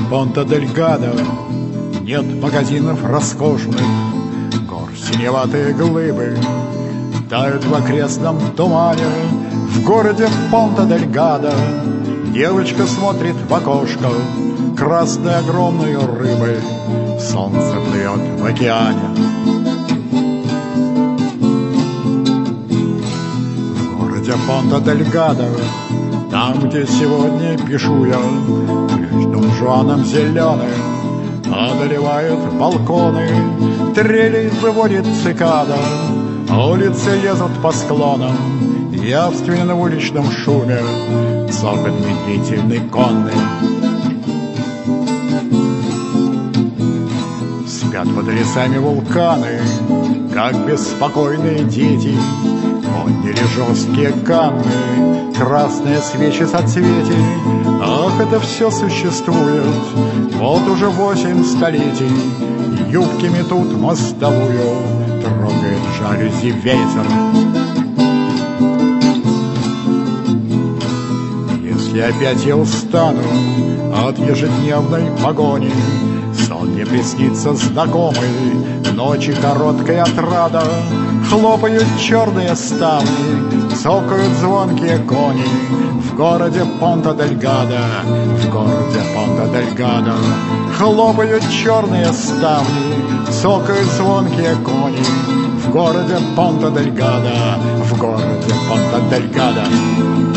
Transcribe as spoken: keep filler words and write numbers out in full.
Понта-дель-Гадо нет магазинов роскошных, гор синеватые глыбы тают в окрестном тумане. В городе Понта-дель-Гадо девочка смотрит в окошко, красной огромной рыбой солнце плывет в океане. В городе Понта-дель-Гадо, там, где сегодня пишу я, лишь Дон Жуаном зеленым одолевают балконы, трелей выводит цикада, улицы лезут по склонам, явственно в уличном шуме цокот медлительный конный. Спят под лесами вулканы, как беспокойные дети, подняли жесткие камни, красные свечи соцветий. Ах, это все существует вот уже восемь столетий. Юбки метут мостовую, трогает жалюзи ветер. Если опять я устану от ежедневной погони, сон мне приснится знакомый, ночи короткая отрада. Хлопают черные ставни, цокают звонкие кони. В городе Понта-дель-Гадо, в городе Понта-дель-Гадо хлопают черные ставни, цокают звонкие кони. В городе Понта-дель-Гадо, в городе Понта-дель-Гадо.